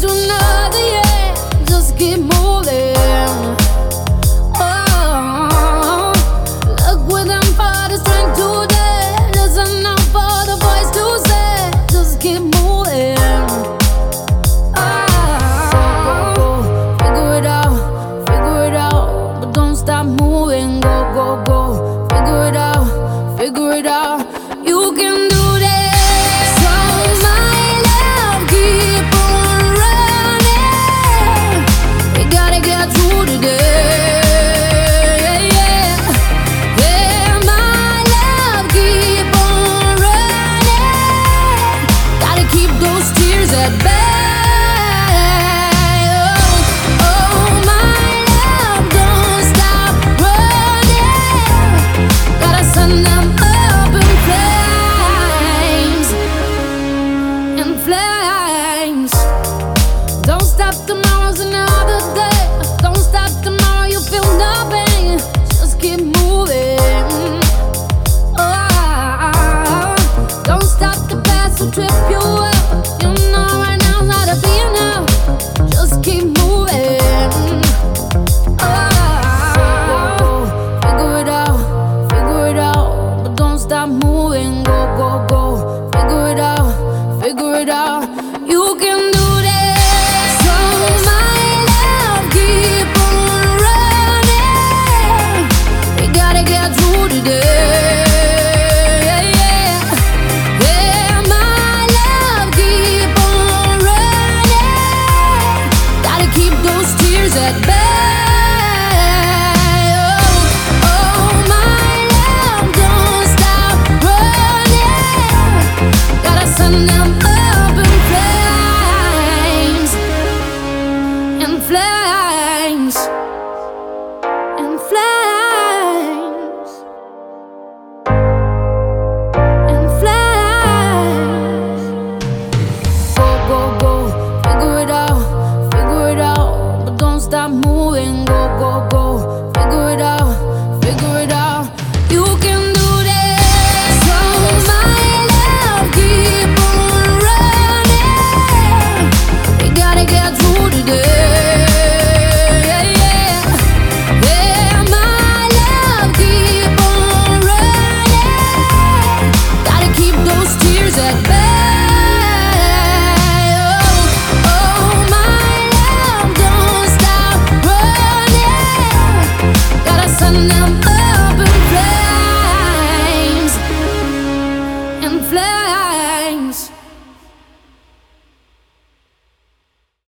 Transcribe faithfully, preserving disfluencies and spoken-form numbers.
to another year. Just keep moving. Oh, look what I'm for the strength today. There's enough for the voice to say. Just keep moving. Oh, figure it out, figure it out, but don't stop moving. Go, go, go. Figure it out, figure it out. You can do this. So my love, keep on running. We gotta get through today. Yeah, yeah, my love, keep on running. Gotta keep those tears at bay. Oh, oh, my love, don't stop running. Gotta send them up in flames, in flames. Don't stop, tomorrow's another day. Don't stop, tomorrow you feel nothing. Just keep moving. Oh, don't stop, the past will trip you up. You know right now's not a be now. Just keep moving. Oh, figure it out, figure it out, but don't stop moving. Go, go, go. Figure it out, figure it out. You can do this. So my love, keep on running. We gotta get through today. Yeah, yeah, my love, keep on running. Gotta keep those tears at bay.